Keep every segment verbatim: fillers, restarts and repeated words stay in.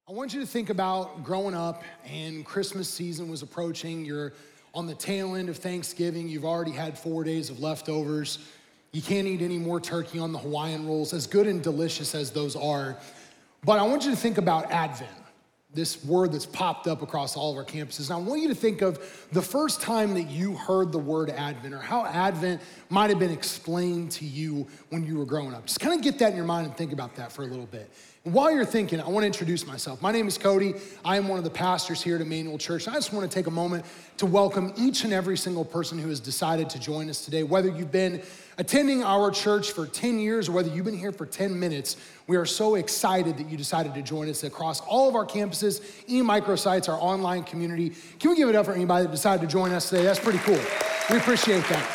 I want you to think about growing up and Christmas season was approaching. You're on the tail end of Thanksgiving. You've already had four days of leftovers. You can't eat any more turkey on the Hawaiian rolls, as good and delicious as those are. But I want you to think about Advent, this word that's popped up across all of our campuses. And I want you to think of the first time that you heard the word Advent, or how Advent might have been explained to you when you were growing up. Just kind of get that in your mind and think about that for a little bit. And while you're thinking, I want to introduce myself. My name is Cody. I am one of the pastors here at Emmanuel Church. And I just want to take a moment to welcome each and every single person who has decided to join us today. Whether you've been attending our church for ten years or whether you've been here for ten minutes, we are so excited that you decided to join us across all of our campuses, eMicrosites, our online community. Can we give it up for anybody that decided to join us today? That's pretty cool. We appreciate that.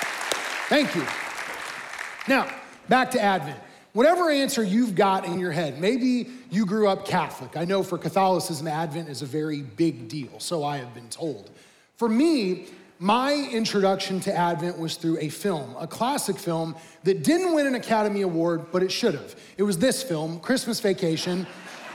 Thank you. Now, back to Advent. Whatever answer you've got in your head, maybe you grew up Catholic. I know for Catholicism, Advent is a very big deal, so I have been told. For me, my introduction to Advent was through a film, a classic film that didn't win an Academy Award, but it should have. It was this film, Christmas Vacation.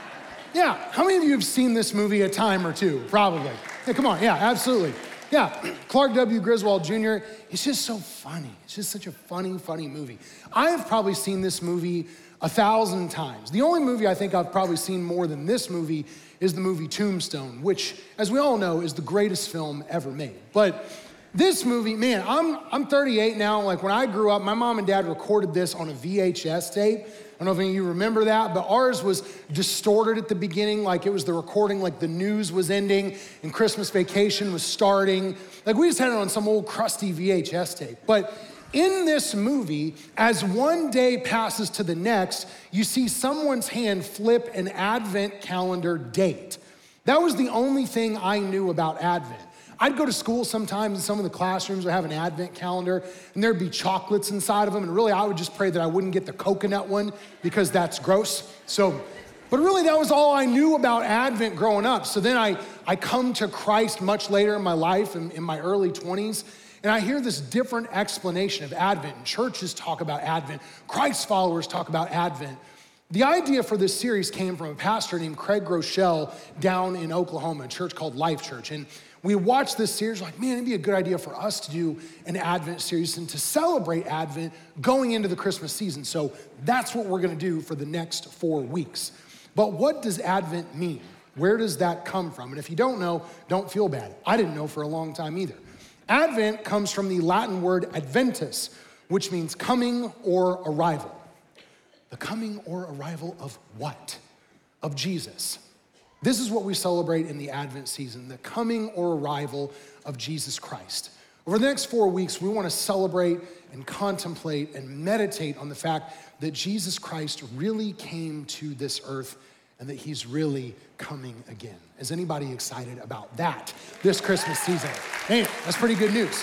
Yeah, how many of you have seen this movie a time or two? Probably. Yeah, come on, yeah, absolutely. Yeah, Clark W. Griswold Junior, it's just so funny. It's just such a funny, funny movie. I have probably seen this movie a thousand times. The only movie I think I've probably seen more than this movie is the movie Tombstone, which, as we all know, is the greatest film ever made. But this movie, man, I'm I'm thirty-eight now. Like when I grew up, my mom and dad recorded this on a V H S tape. I don't know if any of you remember that, but ours was distorted at the beginning, like it was the recording, like the news was ending and Christmas Vacation was starting. Like we just had it on some old crusty V H S tape. But in this movie, as one day passes to the next, you see someone's hand flip an Advent calendar date. That was the only thing I knew about Advent. I'd go to school sometimes and some of the classrooms would have an Advent calendar and there'd be chocolates inside of them. And really, I would just pray that I wouldn't get the coconut one because that's gross. So, but really that was all I knew about Advent growing up. So then I, I come to Christ much later in my life, in, in my early twenties, and I hear this different explanation of Advent. And churches talk about Advent. Christ followers talk about Advent. The idea for this series came from a pastor named Craig Groeschel down in Oklahoma, a church called Life Church. And we watched this series, like, man, it'd be a good idea for us to do an Advent series and to celebrate Advent going into the Christmas season. So that's what we're gonna do for the next four weeks. But what does Advent mean? Where does that come from? And if you don't know, don't feel bad. I didn't know for a long time either. Advent comes from the Latin word adventus, which means coming or arrival. The coming or arrival of what? Of Jesus. This is what we celebrate in the Advent season, the coming or arrival of Jesus Christ. Over the next four weeks, we want to celebrate and contemplate and meditate on the fact that Jesus Christ really came to this earth and that he's really coming again. Is anybody excited about that this Christmas season? Man, that's pretty good news.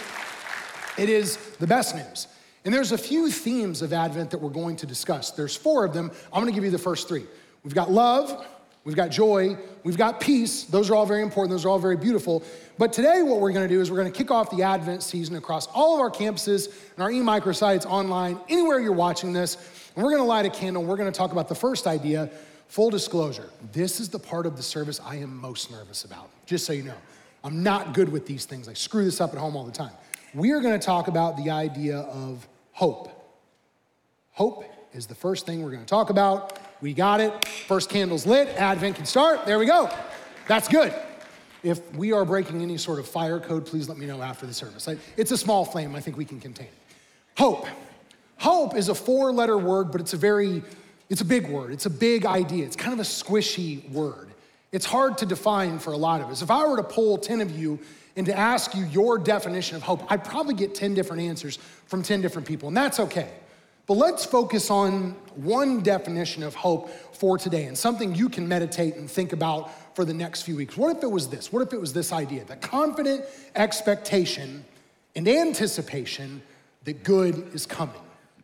It is the best news. And there's a few themes of Advent that we're going to discuss. There's four of them. I'm gonna give you the first three. We've got love, we've got joy, we've got peace. Those are all very important, those are all very beautiful. But today what we're gonna do is we're gonna kick off the Advent season across all of our campuses and our eMicrosites online, anywhere you're watching this, and we're gonna light a candle, and we're gonna talk about the first idea. Full disclosure, this is the part of the service I am most nervous about, just so you know. I'm not good with these things, I screw this up at home all the time. We are gonna talk about the idea of hope. Hope is the first thing we're gonna talk about. We got it. First candle's lit. Advent can start. There we go. That's good. If we are breaking any sort of fire code, please let me know after the service. It's a small flame. I think we can contain it. Hope. Hope is a four-letter word, but it's a very, it's a big word. It's a big idea. It's kind of a squishy word. It's hard to define for a lot of us. If I were to poll ten of you and to ask you your definition of hope, I'd probably get ten different answers from ten different people, and that's okay. But let's focus on one definition of hope for today and something you can meditate and think about for the next few weeks. What if it was this? What if it was this idea? The confident expectation and anticipation that good is coming.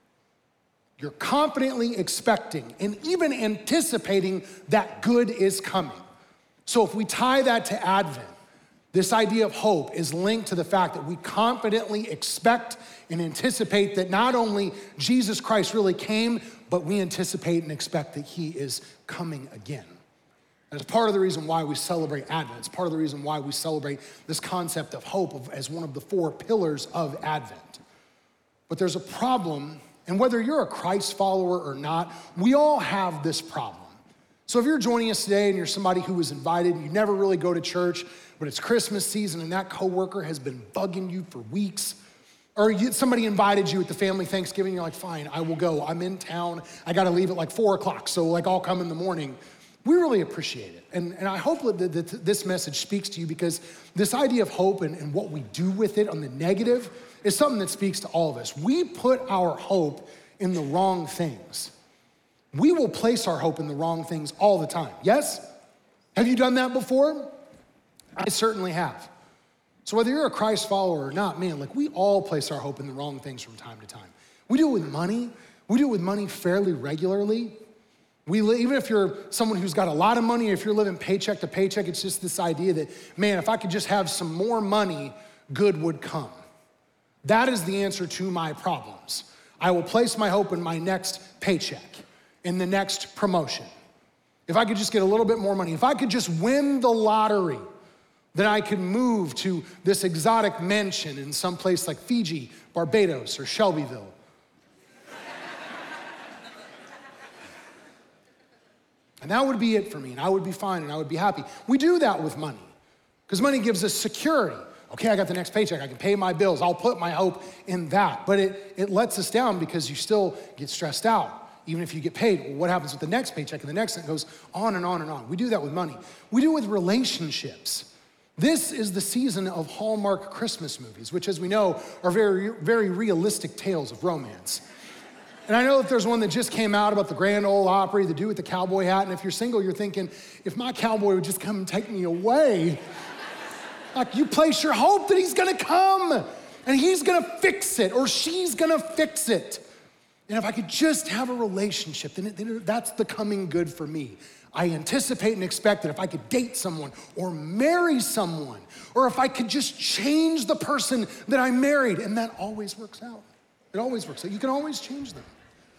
You're confidently expecting and even anticipating that good is coming. So if we tie that to Advent, this idea of hope is linked to the fact that we confidently expect and anticipate that not only Jesus Christ really came, but we anticipate and expect that he is coming again. And it's part of the reason why we celebrate Advent. It's part of the reason why we celebrate this concept of hope of, as one of the four pillars of Advent. But there's a problem, and whether you're a Christ follower or not, we all have this problem. So if you're joining us today and you're somebody who was invited, you never really go to church, but it's Christmas season and that coworker has been bugging you for weeks, or you, somebody invited you at the family Thanksgiving, you're like, fine, I will go. I'm in town. I gotta leave at like four o'clock, so like I'll come in the morning. We really appreciate it. And, and I hope that, that this message speaks to you, because this idea of hope and, and what we do with it on the negative is something that speaks to all of us. We put our hope in the wrong things. We will place our hope in the wrong things all the time. Yes? Have you done that before? I certainly have. So whether you're a Christ follower or not, man, like we all place our hope in the wrong things from time to time. We do it with money. We do it with money fairly regularly. We li- even if you're someone who's got a lot of money, if you're living paycheck to paycheck, it's just this idea that, man, if I could just have some more money, good would come. That is the answer to my problems. I will place my hope in my next paycheck, in the next promotion. If I could just get a little bit more money, if I could just win the lottery, then I could move to this exotic mansion in some place like Fiji, Barbados, or Shelbyville. And that would be it for me, and I would be fine, and I would be happy. We do that with money, because money gives us security. Okay, I got the next paycheck, I can pay my bills, I'll put my hope in that. But it, it lets us down because you still get stressed out, even if you get paid. Well, what happens with the next paycheck and the next? And it goes on and on and on. We do that with money. We do it with relationships. This is the season of Hallmark Christmas movies, which, as we know, are very, very realistic tales of romance. And I know that there's one that just came out about the Grand Ole Opry, the dude with the cowboy hat, and if you're single, you're thinking, if my cowboy would just come and take me away, like you place your hope that he's gonna come, and he's gonna fix it, or she's gonna fix it. And if I could just have a relationship, then, it, then that's the coming good for me. I anticipate and expect that if I could date someone, or marry someone, or if I could just change the person that I married, and that always works out. It always works out. You can always change them.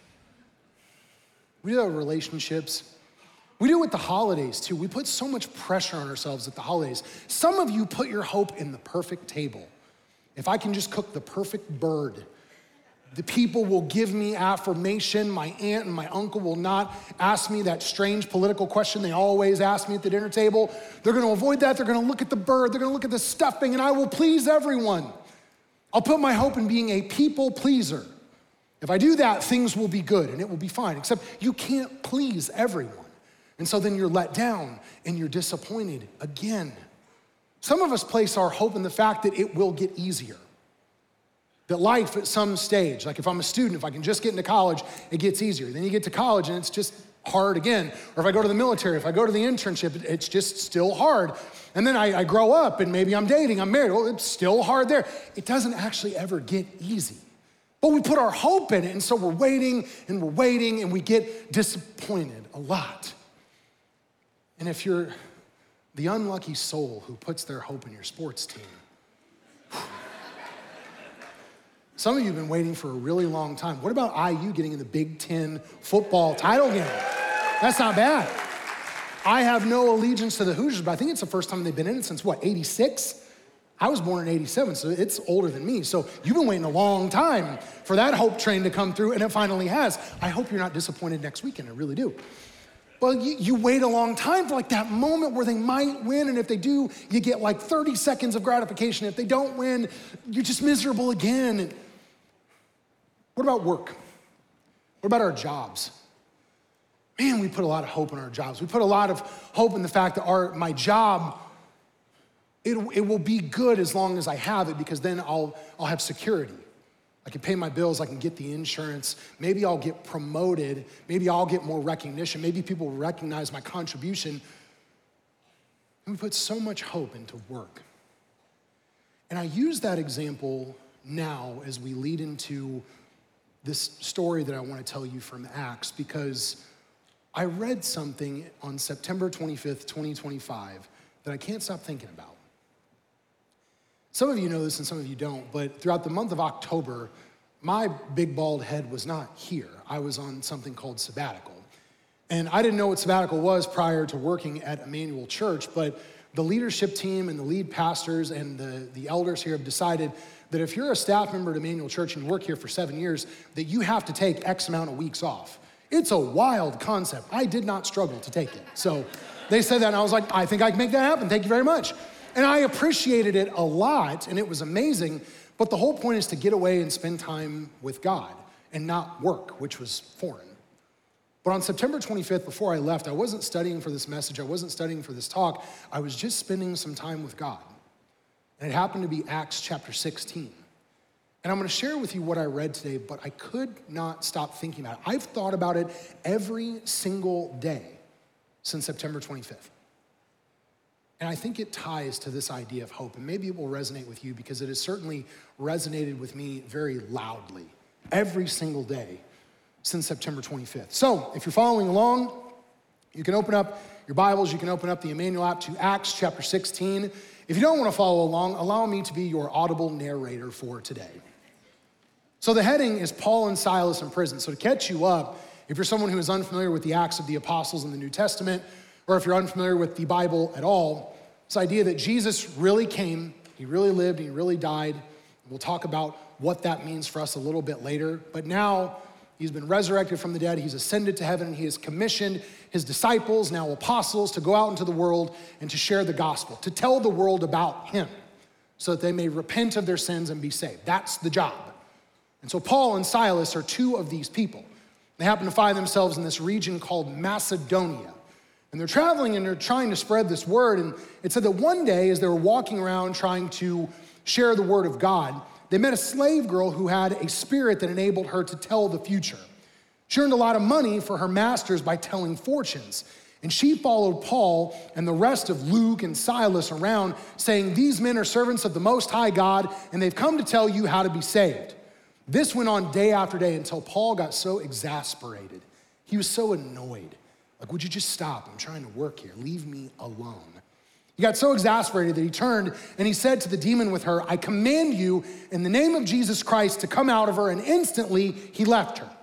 We do that with relationships. We do it with the holidays too. We put so much pressure on ourselves at the holidays. Some of you put your hope in the perfect table. If I can just cook the perfect bird, the people will give me affirmation. My aunt and my uncle will not ask me that strange political question they always ask me at the dinner table. They're gonna avoid that. They're gonna look at the bird. They're gonna look at the stuffing, and I will please everyone. I'll put my hope in being a people pleaser. If I do that, things will be good and it will be fine, except you can't please everyone. And so then you're let down and you're disappointed again. Some of us place our hope in the fact that it will get easier. That life at some stage, like if I'm a student, if I can just get into college, it gets easier. Then you get to college and it's just hard again. Or if I go to the military, if I go to the internship, it's just still hard. And then I, I grow up and maybe I'm dating, I'm married. Well, it's still hard there. It doesn't actually ever get easy. But we put our hope in it, and so we're waiting and we're waiting and we get disappointed a lot. And if you're the unlucky soul who puts their hope in your sports team, some of you have been waiting for a really long time. What about I U getting in the Big Ten football title game? That's not bad. I have no allegiance to the Hoosiers, but I think it's the first time they've been in it since, what, eighty-six? I was born in eighty-seven, so it's older than me. So you've been waiting a long time for that hope train to come through, and it finally has. I hope you're not disappointed next weekend, I really do. Well, you, you wait a long time for like that moment where they might win, and if they do, you get like thirty seconds of gratification. If they don't win, you're just miserable again. What about work? What about our jobs? Man, we put a lot of hope in our jobs. We put a lot of hope in the fact that our my job, it, it will be good as long as I have it, because then I'll, I'll have security. I can pay my bills, I can get the insurance, maybe I'll get promoted, maybe I'll get more recognition, maybe people will recognize my contribution. And we put so much hope into work. And I use that example now as we lead into this story that I want to tell you from Acts, because I read something on September twenty-fifth, twenty twenty-five that I can't stop thinking about. Some of you know this and some of you don't, but throughout the month of October, my big bald head was not here. I was on something called sabbatical. And I didn't know what sabbatical was prior to working at Emmanuel Church, but the leadership team and the lead pastors and the, the elders here have decided that if you're a staff member at Emmanuel Church and you work here for seven years, that you have to take X amount of weeks off. It's a wild concept. I did not struggle to take it. So they said that and I was like, I think I can make that happen. Thank you very much. And I appreciated it a lot and it was amazing, but the whole point is to get away and spend time with God and not work, which was foreign. But on September twenty-fifth, before I left, I wasn't studying for this message, I wasn't studying for this talk, I was just spending some time with God. And it happened to be Acts chapter sixteen. And I'm gonna share with you what I read today, but I could not stop thinking about it. I've thought about it every single day since September twenty-fifth. And I think it ties to this idea of hope, and maybe it will resonate with you because it has certainly resonated with me very loudly every single day since September twenty-fifth. So if you're following along, you can open up your Bibles, you can open up the Emmanuel app to Acts chapter sixteen. If you don't want to follow along, allow me to be your audible narrator for today. So the heading is Paul and Silas in prison. So to catch you up, if you're someone who is unfamiliar with the Acts of the Apostles in the New Testament, or if you're unfamiliar with the Bible at all, this idea that Jesus really came, he really lived, he really died. We'll talk about what that means for us a little bit later. But now, he's been resurrected from the dead, he's ascended to heaven, and he has commissioned his disciples, now apostles, to go out into the world and to share the gospel, to tell the world about him so that they may repent of their sins and be saved. That's the job. And so Paul and Silas are two of these people. They happen to find themselves in this region called Macedonia. And they're traveling and they're trying to spread this word. And it said that one day as they were walking around trying to share the word of God, they met a slave girl who had a spirit that enabled her to tell the future. She earned a lot of money for her masters by telling fortunes. And she followed Paul and the rest of Luke and Silas around saying, these men are servants of the Most High God, and they've come to tell you how to be saved. This went on day after day until Paul got so exasperated. He was so annoyed. Like, would you just stop? I'm trying to work here. Leave me alone. He got so exasperated that he turned and he said to the demon with her, I command you in the name of Jesus Christ to come out of her, and instantly he left her.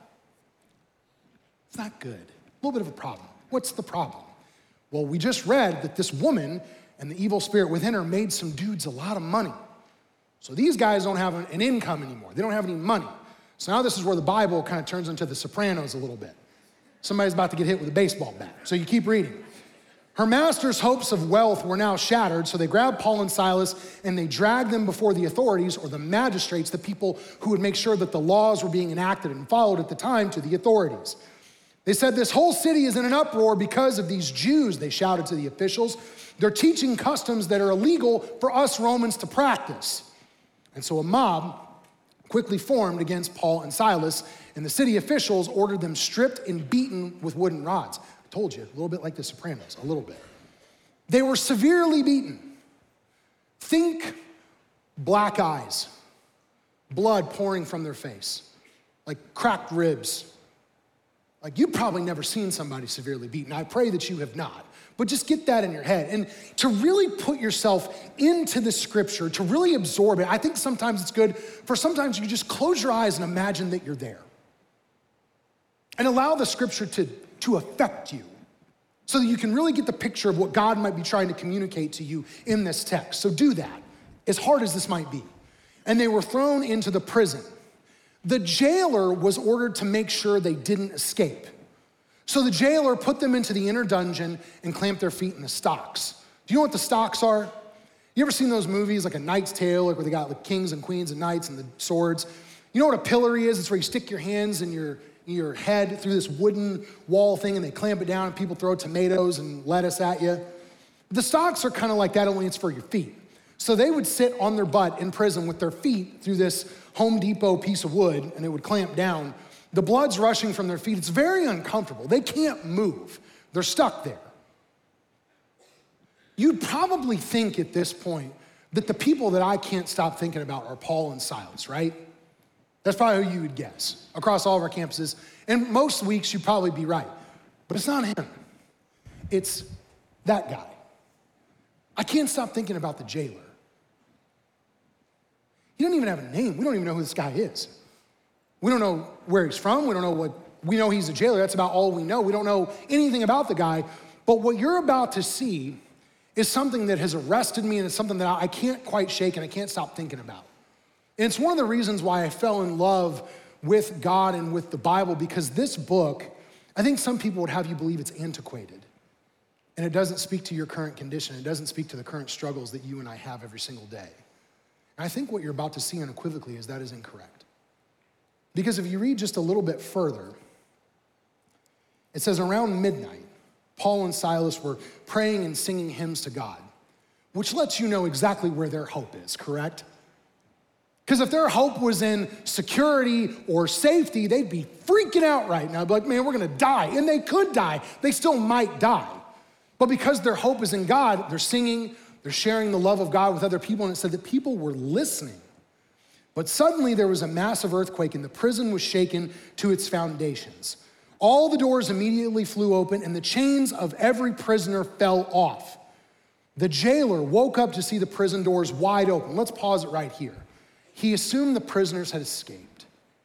It's not good. A little bit of a problem. What's the problem? Well, we just read that this woman and the evil spirit within her made some dudes a lot of money. So these guys don't have an income anymore. They don't have any money. So now this is where the Bible kind of turns into The Sopranos a little bit. Somebody's about to get hit with a baseball bat. So you keep reading. Her master's hopes of wealth were now shattered, so they grabbed Paul and Silas and they dragged them before the authorities, or the magistrates, the people who would make sure that the laws were being enacted and followed at the time, to the authorities. They said, this whole city is in an uproar because of these Jews, they shouted to the officials. They're teaching customs that are illegal for us Romans to practice. And so a mob quickly formed against Paul and Silas, and the city officials ordered them stripped and beaten with wooden rods. I told you, a little bit like The Sopranos, a little bit. They were severely beaten. Think black eyes, blood pouring from their face, like cracked ribs. Like, you've probably never seen somebody severely beaten. I pray that you have not. But just get that in your head. And to really put yourself into the scripture, to really absorb it, I think sometimes it's good for sometimes you just close your eyes and imagine that you're there. And allow the scripture to, to affect you so that you can really get the picture of what God might be trying to communicate to you in this text. So do that, as hard as this might be. And they were thrown into the prison. The jailer was ordered to make sure they didn't escape. So the jailer put them into the inner dungeon and clamped their feet in the stocks. Do you know what the stocks are? You ever seen those movies like A Knight's Tale, like where they got the kings and queens and knights and the swords? You know what a pillory is? It's where you stick your hands in your, in your head through this wooden wall thing and they clamp it down and people throw tomatoes and lettuce at you. The stocks are kind of like that, only it's for your feet. So they would sit on their butt in prison with their feet through this Home Depot piece of wood, and it would clamp down. The blood's rushing from their feet. It's very uncomfortable. They can't move. They're stuck there. You'd probably think at this point that the people that I can't stop thinking about are Paul and Silas, right? That's probably who you would guess across all of our campuses. And most weeks you'd probably be right. But it's not him. It's that guy. I can't stop thinking about the jailer. He doesn't even have a name. We don't even know who this guy is. We don't know where he's from. We don't know what We know he's a jailer. That's about all we know. We don't know anything about the guy. But what you're about to see is something that has arrested me, and it's something that I can't quite shake and I can't stop thinking about. And it's one of the reasons why I fell in love with God and with the Bible, because this book, I think some people would have you believe it's antiquated. And it doesn't speak to your current condition. It doesn't speak to the current struggles that you and I have every single day. And I think what you're about to see unequivocally is that is incorrect. Because if you read just a little bit further, it says around midnight, Paul and Silas were praying and singing hymns to God, which lets you know exactly where their hope is, correct? Because if their hope was in security or safety, they'd be freaking out right now. Be like, man, we're gonna die. And they could die. They still might die. But because their hope is in God, they're singing, they're sharing the love of God with other people. And it said that people were listening. But suddenly there was a massive earthquake and the prison was shaken to its foundations. All the doors immediately flew open and the chains of every prisoner fell off. The jailer woke up to see the prison doors wide open. Let's pause it right here. He assumed the prisoners had escaped.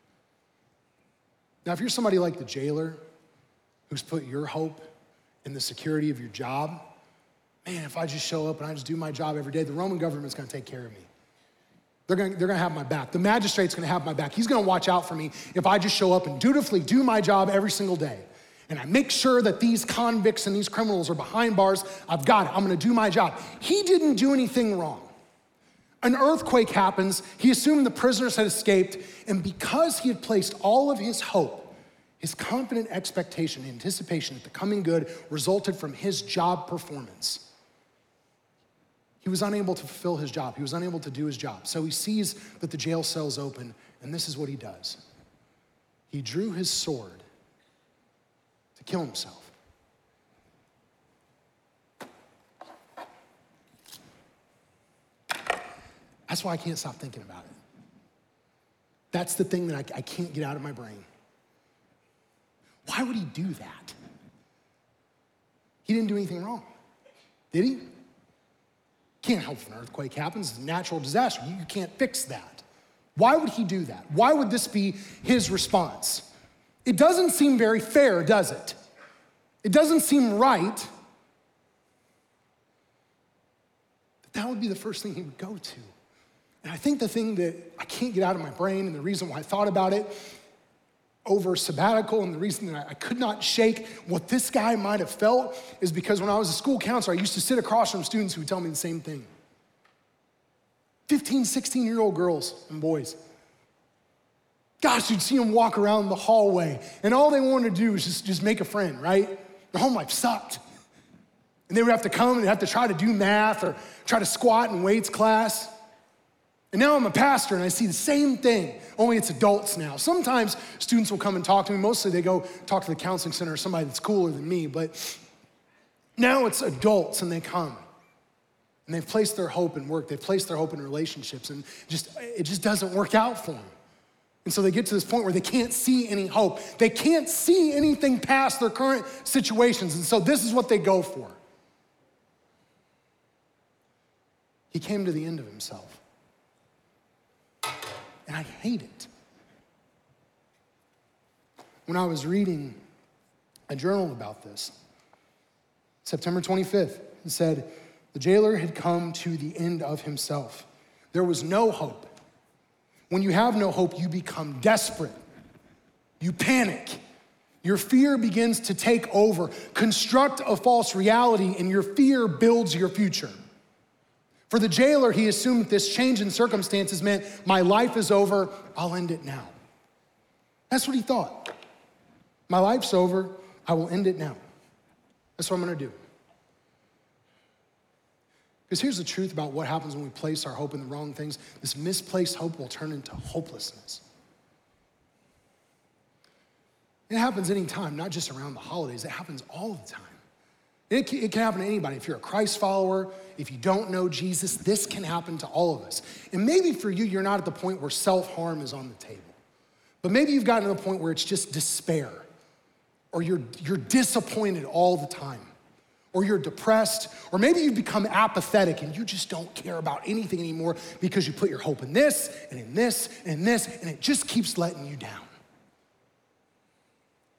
Now, if you're somebody like the jailer who's put your hope in the security of your job, man, if I just show up and I just do my job every day, the Roman government's gonna take care of me. They're gonna, they're gonna have my back. The magistrate's gonna have my back. He's gonna watch out for me if I just show up and dutifully do my job every single day. And I make sure that these convicts and these criminals are behind bars. I've got it, I'm gonna do my job. He didn't do anything wrong. An earthquake happens, he assumed the prisoners had escaped, and because he had placed all of his hope, his confident expectation, anticipation that the coming good resulted from his job performance, he was unable to fulfill his job. He was unable to do his job. So he sees that the jail cell's open, and this is what he does. He drew his sword to kill himself. That's why I can't stop thinking about it. That's the thing that I, I can't get out of my brain. Why would he do that? He didn't do anything wrong, did he? Can't help if an earthquake happens, it's a natural disaster. You can't fix that. Why would he do that? Why would this be his response? It doesn't seem very fair, does it? It doesn't seem right that that would be the first thing he would go to. And I think the thing that I can't get out of my brain, and the reason why I thought about it over sabbatical, and the reason that I could not shake what this guy might have felt, is because when I was a school counselor, I used to sit across from students who would tell me the same thing. fifteen, sixteen-year-old girls and boys. Gosh, you'd see them walk around the hallway, and all they wanted to do was just, just make a friend, right? Their home life sucked. And they would have to come and have to try to do math or try to squat in weights class. And now I'm a pastor and I see the same thing, only it's adults now. Sometimes students will come and talk to me. Mostly they go talk to the counseling center or somebody that's cooler than me. But now it's adults and they come. And they've placed their hope in work. They've placed their hope in relationships. And just it just doesn't work out for them. And so they get to this point where they can't see any hope. They can't see anything past their current situations. And so this is what they go for. He came to the end of himself. And I hate it. When I was reading a journal about this, September twenty-fifth, it said, the jailer had come to the end of himself. There was no hope. When you have no hope, you become desperate. You panic. Your fear begins to take over. Construct a false reality, and your fear builds your future. For the jailer, he assumed that this change in circumstances meant my life is over, I'll end it now. That's what he thought. My life's over, I will end it now. That's what I'm gonna do. Because here's the truth about what happens when we place our hope in the wrong things. This misplaced hope will turn into hopelessness. It happens anytime, not just around the holidays. It happens all the time. It can, it can happen to anybody. If you're a Christ follower, if you don't know Jesus, this can happen to all of us. And maybe for you, you're not at the point where self-harm is on the table. But maybe you've gotten to the point where it's just despair, or you're, you're disappointed all the time, or you're depressed, or maybe you've become apathetic and you just don't care about anything anymore because you put your hope in this, and in this, and in this, and it just keeps letting you down.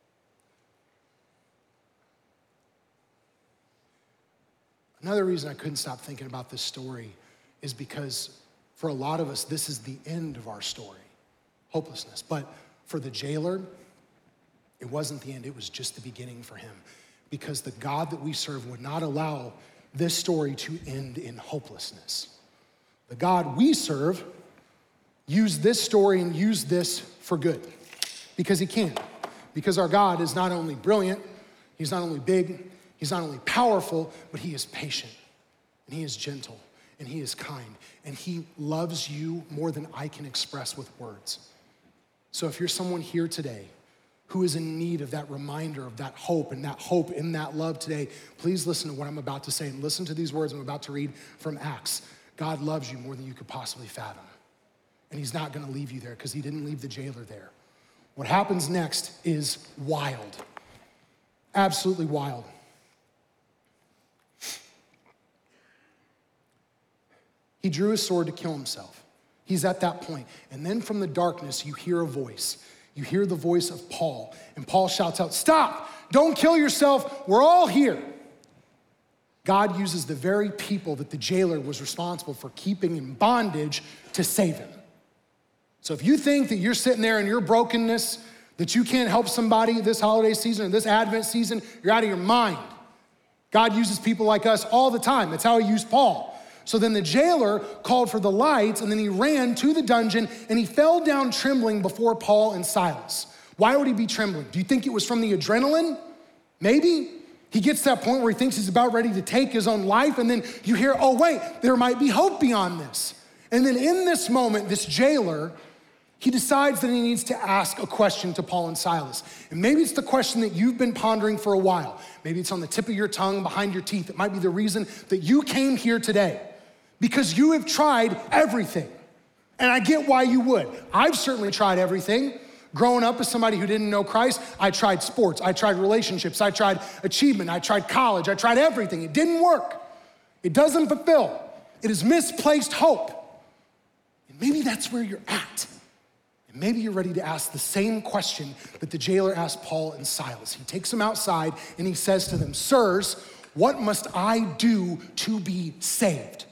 Another reason I couldn't stop thinking about this story is because for a lot of us, this is the end of our story, hopelessness. But for the jailer, it wasn't the end, it was just the beginning for him, because the God that we serve would not allow this story to end in hopelessness. The God we serve used this story and used this for good, because he can. Because our God is not only brilliant, he's not only big, he's not only powerful, but he is patient, and he is gentle, and he is kind, and he loves you more than I can express with words. So if you're someone here today who is in need of that reminder of that hope and that hope in that love today, please listen to what I'm about to say and listen to these words I'm about to read from Acts. God loves you more than you could possibly fathom. And he's not gonna leave you there because he didn't leave the jailer there. What happens next is wild, absolutely wild. He drew his sword to kill himself. He's at that point. And then from the darkness, you hear a voice. You hear the voice of Paul. And Paul shouts out, "Stop, don't kill yourself, we're all here." God uses the very people that the jailer was responsible for keeping in bondage to save him. So if you think that you're sitting there in your brokenness, that you can't help somebody this holiday season or this Advent season, you're out of your mind. God uses people like us all the time. That's how he used Paul. So then the jailer called for the lights, and then he ran to the dungeon, and he fell down trembling before Paul and Silas. Why would he be trembling? Do you think it was from the adrenaline? Maybe. He gets to that point where he thinks he's about ready to take his own life, and then you hear, oh wait, there might be hope beyond this. And then in this moment, this jailer, he decides that he needs to ask a question to Paul and Silas. And maybe it's the question that you've been pondering for a while. Maybe it's on the tip of your tongue, behind your teeth. It might be the reason that you came here today. Because you have tried everything. And I get why you would. I've certainly tried everything. Growing up as somebody who didn't know Christ, I tried sports, I tried relationships, I tried achievement, I tried college, I tried everything. It didn't work. It doesn't fulfill. It is misplaced hope. And maybe that's where you're at. And maybe you're ready to ask the same question that the jailer asked Paul and Silas. He takes them outside and he says to them, "Sirs, what must I do to be saved?"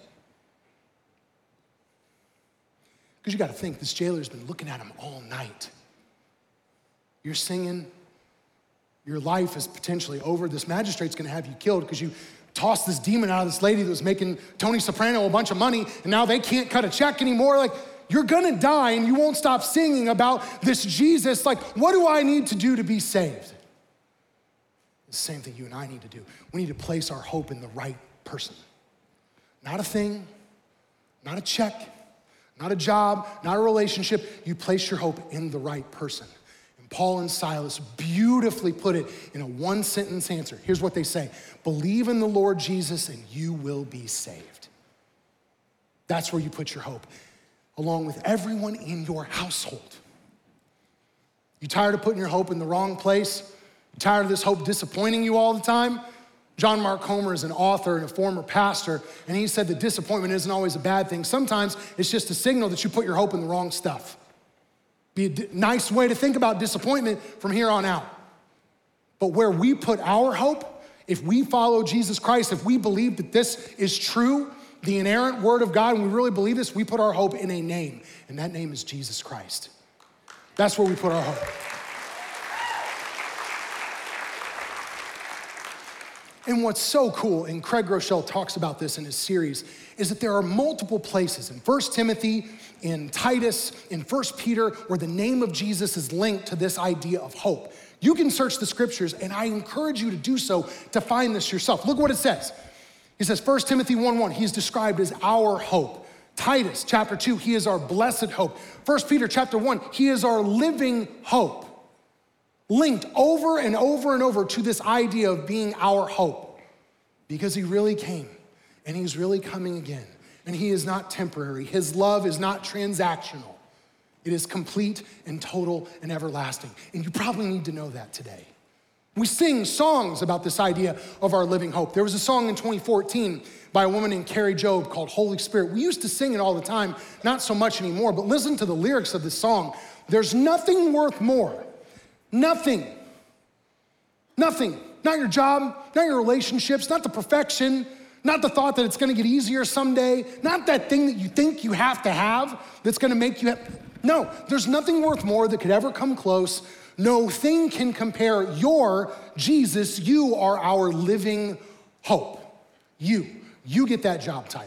Because you got to think, this jailer's been looking at him all night. You're singing, your life is potentially over. This magistrate's gonna have you killed because you tossed this demon out of this lady that was making Tony Soprano a bunch of money, and now they can't cut a check anymore. Like, you're gonna die and you won't stop singing about this Jesus. Like, what do I need to do to be saved? It's the same thing you and I need to do. We need to place our hope in the right person. Not a thing, not a check, not a job, not a relationship. You place your hope in the right person. And Paul and Silas beautifully put it in a one sentence answer. Here's what they say: believe in the Lord Jesus and you will be saved. That's where you put your hope, along with everyone in your household. You tired of putting your hope in the wrong place? You tired of this hope disappointing you all the time? John Mark Comer is an author and a former pastor, and he said that disappointment isn't always a bad thing. Sometimes it's just a signal that you put your hope in the wrong stuff. Be a d- nice way to think about disappointment from here on out. But where we put our hope, if we follow Jesus Christ, if we believe that this is true, the inerrant word of God, and we really believe this, we put our hope in a name, and that name is Jesus Christ. That's where we put our hope. And what's so cool, and Craig Groeschel talks about this in his series, is that there are multiple places in First Timothy, in Titus, in First Peter, where the name of Jesus is linked to this idea of hope. You can search the scriptures, and I encourage you to do so to find this yourself. Look what it says. He says, First Timothy one one, he is described as our hope. Titus chapter two, he is our blessed hope. First Peter chapter one, he is our living hope. Linked over and over and over to this idea of being our hope, because he really came and he's really coming again, and he is not temporary. His love is not transactional. It is complete and total and everlasting. And you probably need to know that today. We sing songs about this idea of our living hope. There was a song in twenty fourteen by a woman named Carrie Job called Holy Spirit. We used to sing it all the time, not so much anymore, but listen to the lyrics of this song. There's nothing worth more. Nothing, nothing, not your job, not your relationships, not the perfection, Not the thought that it's gonna get easier someday. Not that thing that you think you have to have that's gonna make you happy. No, there's nothing worth more that could ever come close. No thing can compare. Your Jesus, you are our living hope. You, you get that job title.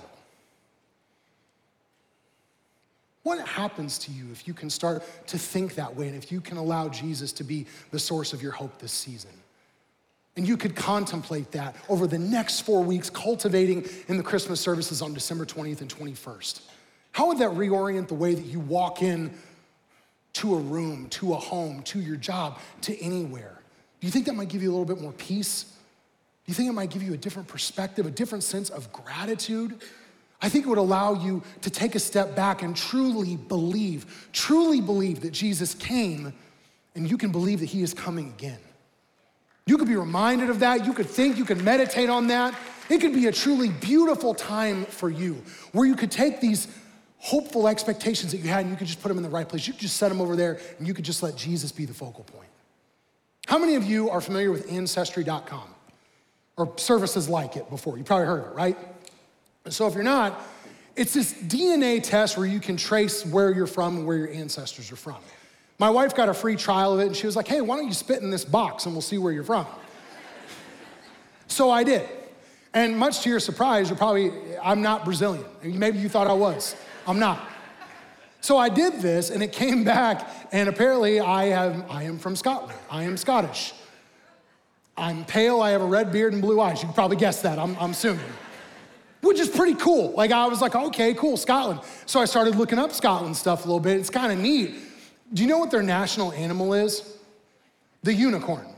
What happens to you if you can start to think that way and if you can allow Jesus to be the source of your hope this season? And you could contemplate that over the next four weeks, cultivating in the Christmas services on December twentieth and twenty-first. How would that reorient the way that you walk in to a room, to a home, to your job, to anywhere? Do you think that might give you a little bit more peace? Do you think it might give you a different perspective, a different sense of gratitude? I think it would allow you to take a step back and truly believe, truly believe that Jesus came, and you can believe that he is coming again. You could be reminded of that. You could think, you could meditate on that. It could be a truly beautiful time for you where you could take these hopeful expectations that you had and you could just put them in the right place. You could just set them over there and you could just let Jesus be the focal point. How many of you are familiar with Ancestry dot com or services like it before? You probably heard of it, right? So if you're not, it's this D N A test where you can trace where you're from and where your ancestors are from. My wife got a free trial of it and she was like, hey, why don't you spit in this box and we'll see where you're from? So I did. And much to your surprise, you're probably, I'm not Brazilian. Maybe you thought I was. I'm not. So I did this and it came back and apparently I have, I am from Scotland. I am Scottish. I'm pale, I have a red beard and blue eyes. You can probably guess that, I'm, I'm assuming. Which is pretty cool. Like I was like, okay, cool, Scotland. So I started looking up Scotland stuff a little bit. It's kind of neat. Do you know what their national animal is? The unicorn.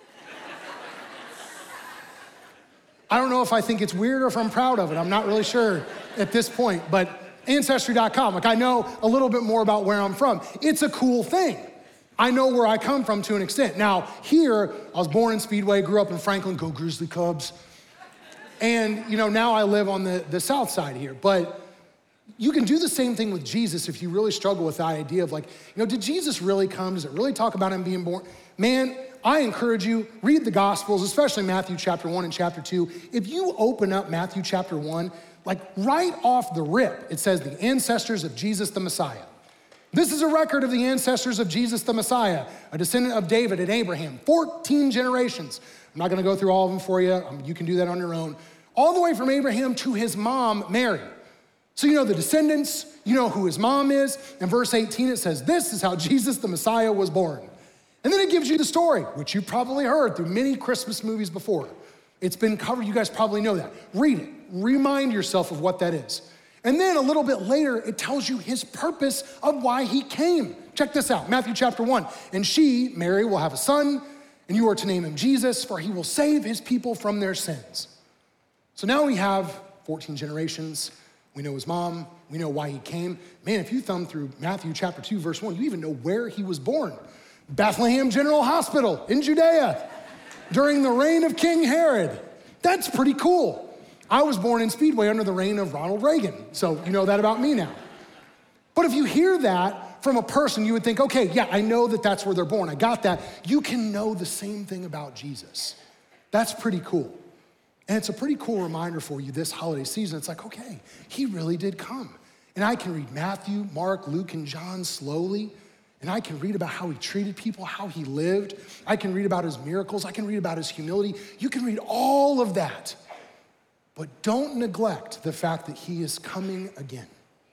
I don't know if I think it's weird or if I'm proud of it. I'm not really sure at this point, but Ancestry dot com, like I know a little bit more about where I'm from. It's a cool thing. I know where I come from to an extent. Now, here, I was born in Speedway, grew up in Franklin, go Grizzly Cubs. And, you know, now I live on the, the south side here. But you can do the same thing with Jesus if you really struggle with the idea of like, you know, did Jesus really come? Does it really talk about him being born? Man, I encourage you, read the Gospels, especially Matthew chapter one and chapter two. If you open up Matthew chapter one, like right off the rip, it says the ancestors of Jesus the Messiah. This is a record of the ancestors of Jesus the Messiah, a descendant of David and Abraham, fourteen generations. I'm not gonna go through all of them for you. Um, you can do that on your own. All the way from Abraham to his mom, Mary. So you know the descendants, you know who his mom is. In verse eighteen, it says, this is how Jesus the Messiah was born. And then it gives you the story, which you probably heard through many Christmas movies before. It's been covered, you guys probably know that. Read it, remind yourself of what that is. And then a little bit later, it tells you his purpose of why he came. Check this out, Matthew chapter one. And she, Mary, will have a son, and you are to name him Jesus, for he will save his people from their sins. So now we have fourteen generations. We know his mom, we know why he came. Man, if you thumb through Matthew chapter two, verse one, you even know where he was born. Bethlehem General Hospital in Judea during the reign of King Herod. That's pretty cool. I was born in Speedway under the reign of Ronald Reagan, so you know that about me now. But if you hear that from a person, you would think, okay, yeah, I know that that's where they're born. I got that. You can know the same thing about Jesus. That's pretty cool. And it's a pretty cool reminder for you this holiday season. It's like, okay, he really did come. And I can read Matthew, Mark, Luke, and John slowly, and I can read about how he treated people, how he lived. I can read about his miracles. I can read about his humility. You can read all of that. But don't neglect the fact that he is coming again.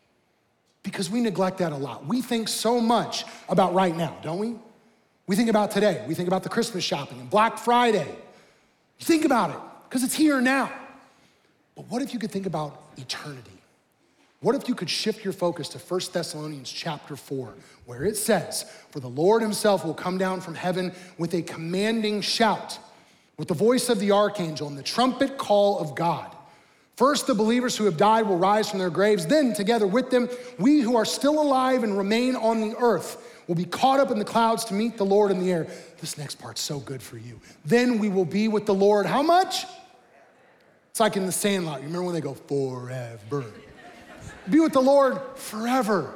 Because we neglect that a lot. We think so much about right now, don't we? We think about today. We think about the Christmas shopping and Black Friday. You think about it, because it's here now. But what if you could think about eternity? What if you could shift your focus to First Thessalonians chapter four, where it says, for the Lord himself will come down from heaven with a commanding shout, with the voice of the archangel and the trumpet call of God. First, the believers who have died will rise from their graves. Then, together with them, we who are still alive and remain on the earth will be caught up in the clouds to meet the Lord in the air. This next part's so good for you. Then we will be with the Lord. How much? It's like in The Sandlot. You remember when they go, forever? Be with the Lord forever.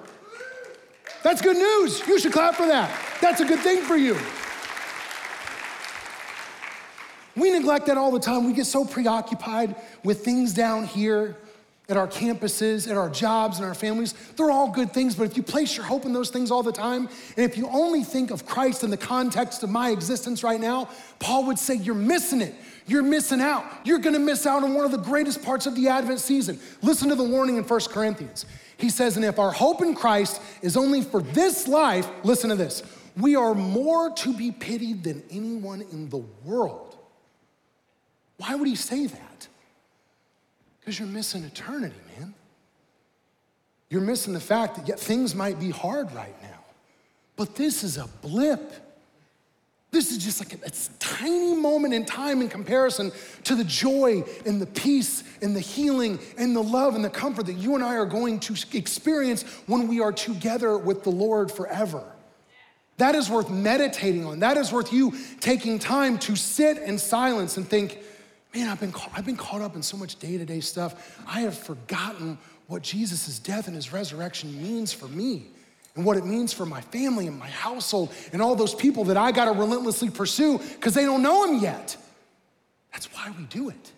That's good news. You should clap for that. That's a good thing for you. We neglect that all the time. We get so preoccupied with things down here at our campuses, at our jobs, and our families. They're all good things, but if you place your hope in those things all the time, and if you only think of Christ in the context of my existence right now, Paul would say you're missing it. You're missing out. You're gonna miss out on one of the greatest parts of the Advent season. Listen to the warning in First Corinthians. He says, and if our hope in Christ is only for this life, listen to this, we are more to be pitied than anyone in the world. Why would he say that? Because you're missing eternity, man. You're missing the fact that yet things might be hard right now, but this is a blip. This is just like a, a tiny moment in time in comparison to the joy and the peace and the healing and the love and the comfort that you and I are going to experience when we are together with the Lord forever. That is worth meditating on. That is worth you taking time to sit in silence and think, man, I've been, I've been caught up in so much day-to-day stuff. I have forgotten what Jesus' death and his resurrection means for me and what it means for my family and my household and all those people that I gotta relentlessly pursue because they don't know him yet. That's why we do it.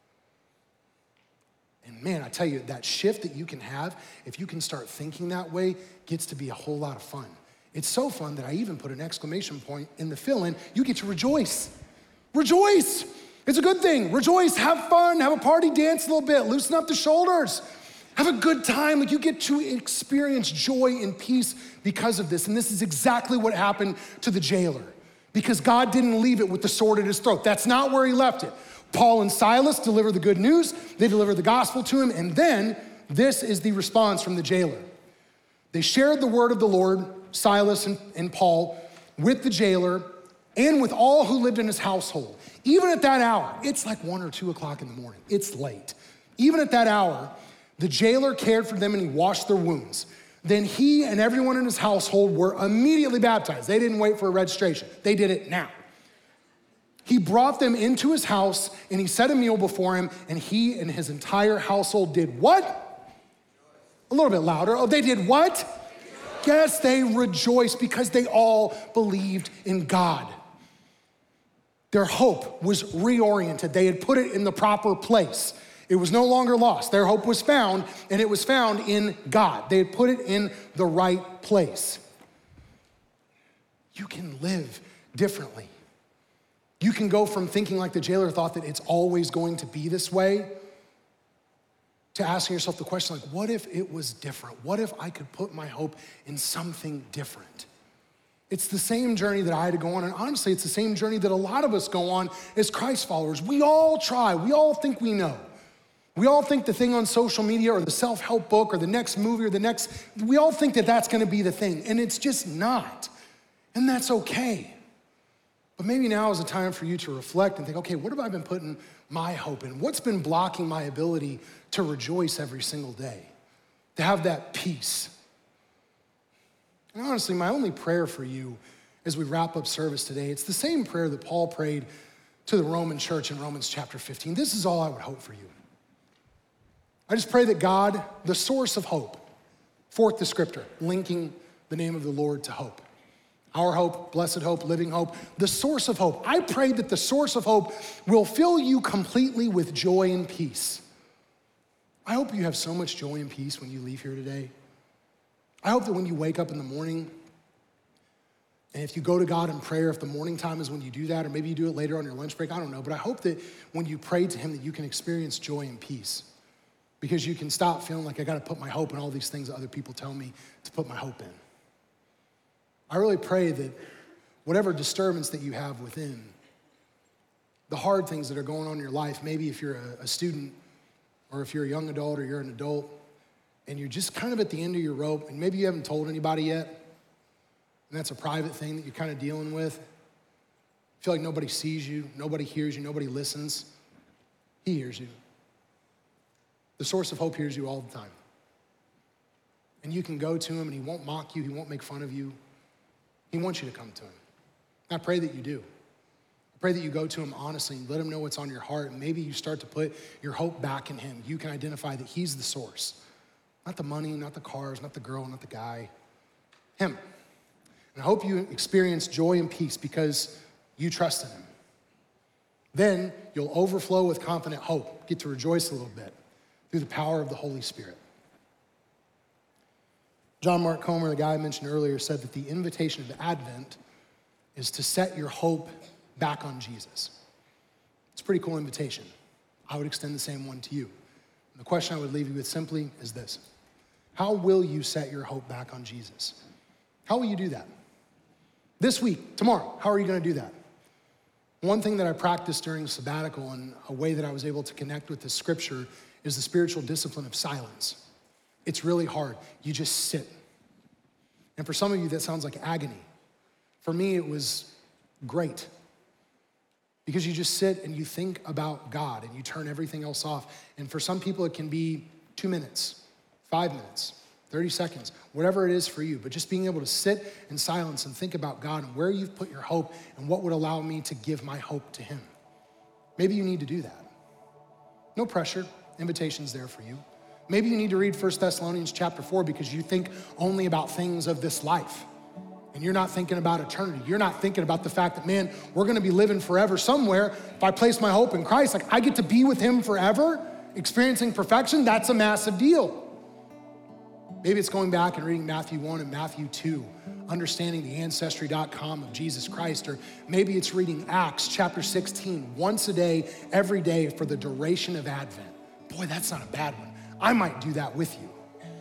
And man, I tell you, that shift that you can have, if you can start thinking that way, gets to be a whole lot of fun. It's so fun that I even put an exclamation point in the fill-in. You get to rejoice. Rejoice. It's a good thing. Rejoice, have fun, have a party, dance a little bit, loosen up the shoulders. Have a good time. Like you get to experience joy and peace because of this. And this is exactly what happened to the jailer because God didn't leave it with the sword at his throat. That's not where he left it. Paul and Silas deliver the good news. They deliver the gospel to him. And then this is the response from the jailer. They shared the word of the Lord, Silas and, and Paul, with the jailer and with all who lived in his household. Even at that hour, it's like one or two o'clock in the morning. It's late. Even at that hour, the jailer cared for them and he washed their wounds. Then he and everyone in his household were immediately baptized. They didn't wait for a registration. They did it now. He brought them into his house and he set a meal before him and he and his entire household did what? A little bit louder. Oh, they did what? Yes, they rejoiced because they all believed in God. Their hope was reoriented. They had put it in the proper place. It was no longer lost. Their hope was found, and it was found in God. They had put it in the right place. You can live differently. You can go from thinking like the jailer thought that it's always going to be this way to asking yourself the question like, what if it was different? What if I could put my hope in something different? It's the same journey that I had to go on, and honestly, it's the same journey that a lot of us go on as Christ followers. We all try, we all think we know. We all think the thing on social media or the self-help book or the next movie or the next, we all think that that's gonna be the thing, and it's just not, and that's okay. But maybe now is a time for you to reflect and think, okay, what have I been putting my hope in? What's been blocking my ability to rejoice every single day, to have that peace? And honestly, my only prayer for you as we wrap up service today, it's the same prayer that Paul prayed to the Roman church in Romans chapter fifteen. This is all I would hope for you. I just pray that God, the source of hope, fourth descriptor, linking the name of the Lord to hope. Our hope, blessed hope, living hope, the source of hope. I pray that the source of hope will fill you completely with joy and peace. I hope you have so much joy and peace when you leave here today. I hope that when you wake up in the morning, and if you go to God in prayer, if the morning time is when you do that, or maybe you do it later on your lunch break, I don't know, but I hope that when you pray to him that you can experience joy and peace because you can stop feeling like I gotta put my hope in all these things that other people tell me to put my hope in. I really pray that whatever disturbance that you have within, the hard things that are going on in your life, maybe if you're a, a student or if you're a young adult or you're an adult, and you're just kind of at the end of your rope, and maybe you haven't told anybody yet, and that's a private thing that you're kind of dealing with. You feel like nobody sees you, nobody hears you, nobody listens. He hears you. The source of hope hears you all the time. And you can go to him, and he won't mock you, he won't make fun of you. He wants you to come to him. And I pray that you do. I pray that you go to him honestly and let him know what's on your heart, and maybe you start to put your hope back in him. You can identify that he's the source. Not the money, not the cars, not the girl, not the guy, him. And I hope you experience joy and peace because you trust in him. Then you'll overflow with confident hope, get to rejoice a little bit through the power of the Holy Spirit. John Mark Comer, the guy I mentioned earlier, said that the invitation of Advent is to set your hope back on Jesus. It's a pretty cool invitation. I would extend the same one to you. And the question I would leave you with simply is this: how will you set your hope back on Jesus? How will you do that? This week, tomorrow, how are you gonna do that? One thing that I practiced during sabbatical and a way that I was able to connect with the scripture is the spiritual discipline of silence. It's really hard. You just sit. And for some of you, that sounds like agony. For me, it was great. Because you just sit and you think about God and you turn everything else off. And for some people, it can be two minutes, five minutes, thirty seconds, whatever it is for you. But just being able to sit in silence and think about God and where you've put your hope and what would allow me to give my hope to him. Maybe you need to do that. No pressure. Invitation's there for you. Maybe you need to read First Thessalonians chapter four because you think only about things of this life. And you're not thinking about eternity. You're not thinking about the fact that, man, we're gonna be living forever somewhere. If I place my hope in Christ, like I get to be with him forever, experiencing perfection, that's a massive deal. Maybe it's going back and reading Matthew one and Matthew two, understanding the ancestry dot com of Jesus Christ, or maybe it's reading Acts chapter sixteen once a day, every day for the duration of Advent. Boy, that's not a bad one. I might do that with you.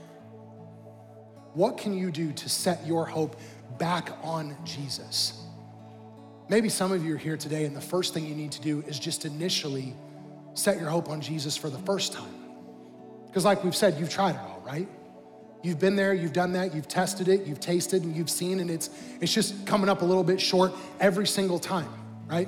What can you do to set your hope back on Jesus? Maybe some of you are here today and the first thing you need to do is just initially set your hope on Jesus for the first time. Because like we've said, you've tried it all, right? You've been there, you've done that, you've tested it, you've tasted and you've seen, and it's, it's just coming up a little bit short every single time, right?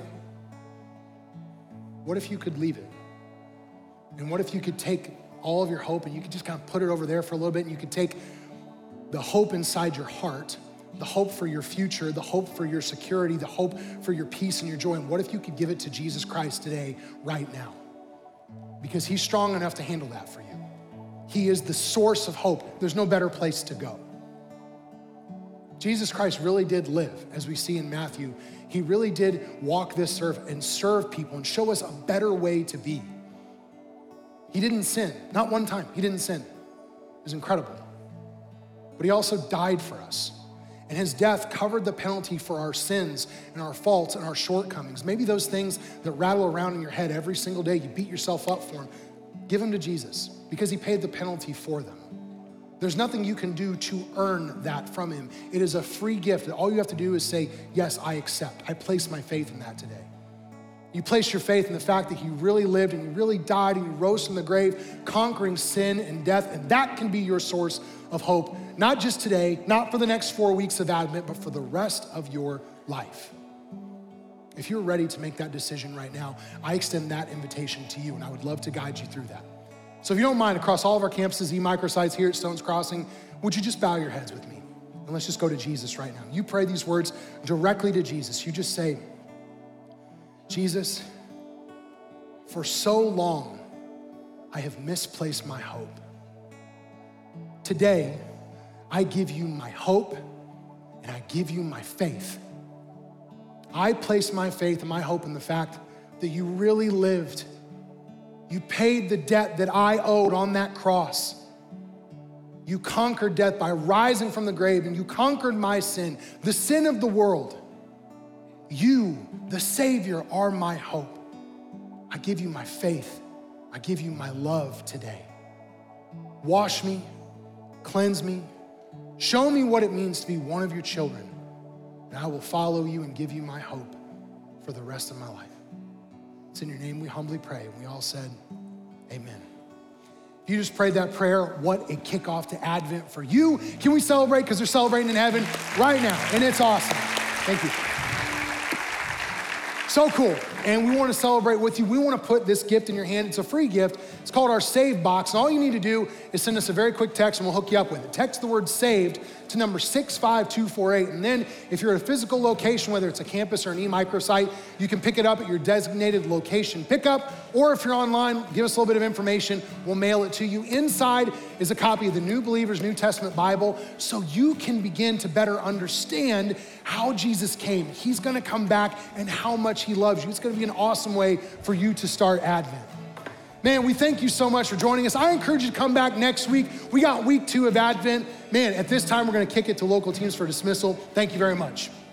What if you could leave it? And what if you could take all of your hope and you could just kind of put it over there for a little bit, and you could take the hope inside your heart, the hope for your future, the hope for your security, the hope for your peace and your joy, and what if you could give it to Jesus Christ today, right now? Because he's strong enough to handle that for you. He is the source of hope. There's no better place to go. Jesus Christ really did live, as we see in Matthew. He really did walk this earth and serve people and show us a better way to be. He didn't sin, not one time, he didn't sin. It was incredible. But he also died for us. And his death covered the penalty for our sins and our faults and our shortcomings. Maybe those things that rattle around in your head every single day, you beat yourself up for them. Give them to Jesus because he paid the penalty for them. There's nothing you can do to earn that from him. It is a free gift. All you have to do is say, yes, I accept. I place my faith in that today. You place your faith in the fact that he really lived and he really died and he rose from the grave, conquering sin and death, and that can be your source of hope, not just today, not for the next four weeks of Advent, but for the rest of your life. If you're ready to make that decision right now, I extend that invitation to you, and I would love to guide you through that. So if you don't mind, across all of our campuses, e-microsites here at Stones Crossing, would you just bow your heads with me? And let's just go to Jesus right now. You pray these words directly to Jesus. You just say, Jesus, for so long, I have misplaced my hope. Today, I give you my hope and I give you my faith. I place my faith and my hope in the fact that you really lived. You paid the debt that I owed on that cross. You conquered death by rising from the grave, and you conquered my sin, the sin of the world. You, the Savior, are my hope. I give you my faith. I give you my love today. Wash me, cleanse me, show me what it means to be one of your children, and I will follow you and give you my hope for the rest of my life. It's in your name we humbly pray, and we all said, amen. If you just prayed that prayer, what a kickoff to Advent for you. Can we celebrate? Because they're celebrating in heaven right now, and it's awesome. Thank you. So cool, and we want to celebrate with you. We want to put this gift in your hand. It's a free gift. It's called our Save Box, and all you need to do is send us a very quick text, and we'll hook you up with it. Text the word SAVED to number six five two four eight, and then if you're at a physical location, whether it's a campus or an e-microsite, you can pick it up at your designated location pickup, or if you're online, give us a little bit of information. We'll mail it to you. Inside is a copy of the New Believer's New Testament Bible, so you can begin to better understand how Jesus came. He's gonna come back and how much he loves you. It's gonna be an awesome way for you to start Advent. Man, we thank you so much for joining us. I encourage you to come back next week. We got week two of Advent. Man, at this time, we're gonna kick it to local teams for dismissal. Thank you very much.